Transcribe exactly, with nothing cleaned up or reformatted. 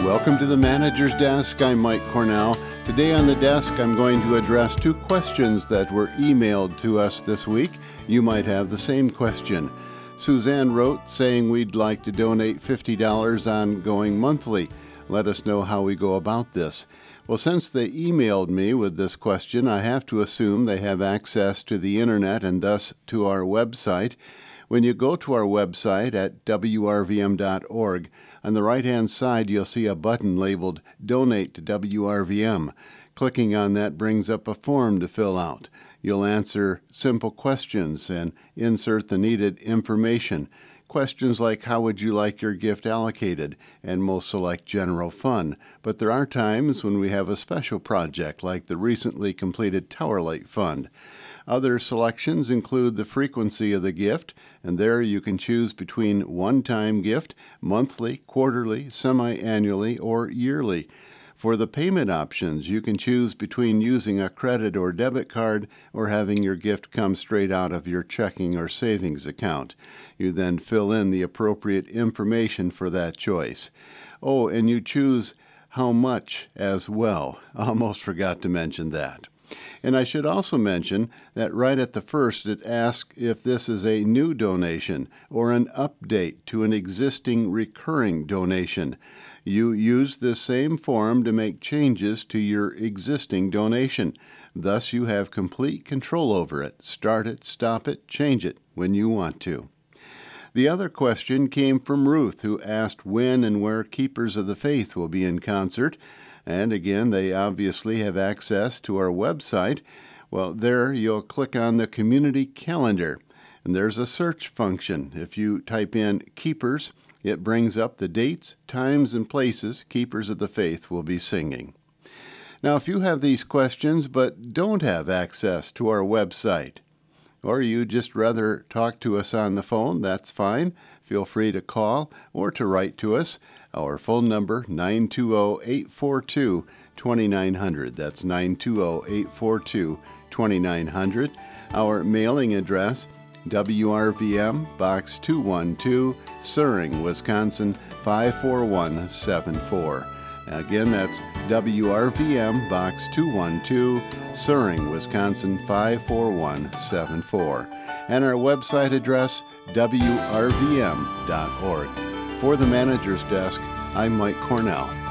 Welcome to the Manager's Desk. I'm Mike Cornell. Today on the desk, I'm going to address two questions that were emailed to us this week. You might have the same question. Suzanne wrote saying we'd like to donate fifty dollars ongoing monthly. Let us know how we go about this. Well, since they emailed me with this question, I have to assume they have access to the internet and thus to our website. When you go to our website at w r v m dot org, on the right-hand side you'll see a button labeled Donate to W R V M. Clicking on that brings up a form to fill out. You'll answer simple questions and insert the needed information. Questions like how would you like your gift allocated, and most select general fund. But there are times when we have a special project like the recently completed Tower Light Fund. Other selections include the frequency of the gift, and there you can choose between one-time gift, monthly, quarterly, semi-annually, or yearly. For the payment options, you can choose between using a credit or debit card or having your gift come straight out of your checking or savings account. You then fill in the appropriate information for that choice. Oh, and you choose how much as well. I almost forgot to mention that. And I should also mention that right at the first it asks if this is a new donation or an update to an existing recurring donation. You use this same form to make changes to your existing donation. Thus you have complete control over it. Start it, stop it, change it when you want to. The other question came from Ruth, who asked when and where Keepers of the Faith will be in concert. And again, they obviously have access to our website. Well, there you'll click on the community calendar, and there's a search function. If you type in Keepers, it brings up the dates, times, and places Keepers of the Faith will be singing. Now, if you have these questions but don't have access to our website, or you just rather talk to us on the phone, that's fine. Feel free to call or to write to us. Our phone number, nine two zero, eight four two, two nine zero zero. That's nine two zero, eight four two, two nine zero zero. Our mailing address, W R V M, Box two one two, Suring, Wisconsin, five four one seven four. Again, that's W R V M, Box two one two, Suring, Wisconsin, five four one seven four. And our website address, w r v m dot org. For the Manager's Desk, I'm Mike Cornell.